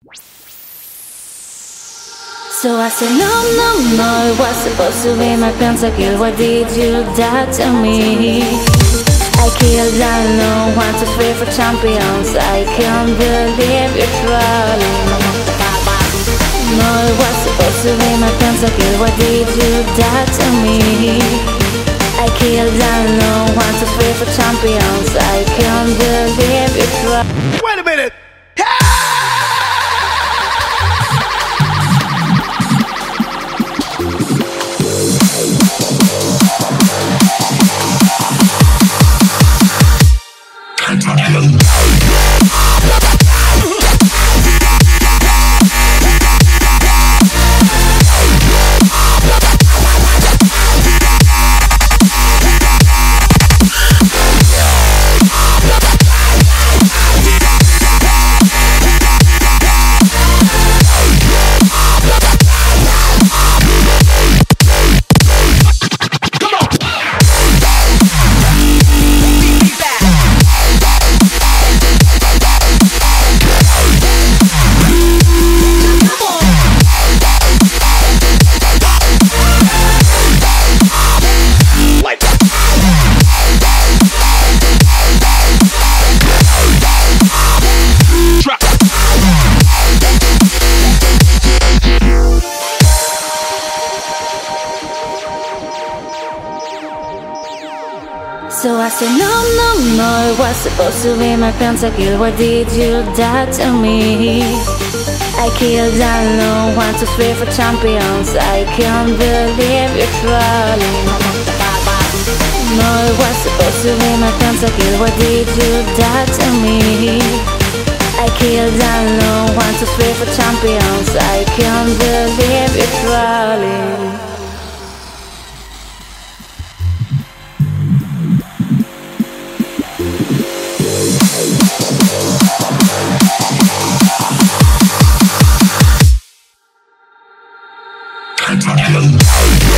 So I said, no, no, no, it was supposed to be my pentakill. Why did you die to me? I killed alone, 1, 2, 3 for champions. I can't believe you're trolling. No, it was supposed to be my pentakill. Why did you die to me? I killed alone, 1, 2, 3 for champions. I can't believe you're trolling. Wait a minute! So I said, no, no, no, it was supposed to be my pentakill. Why did you die to me? I killed alone, 1, 2, 3 for champions. I can't believe you're trolling. No, it was supposed to be my pentakill. Why did you die to me? I killed alone, 1, 2, 3 for champions. I can't believe you're trolling. Pentakill.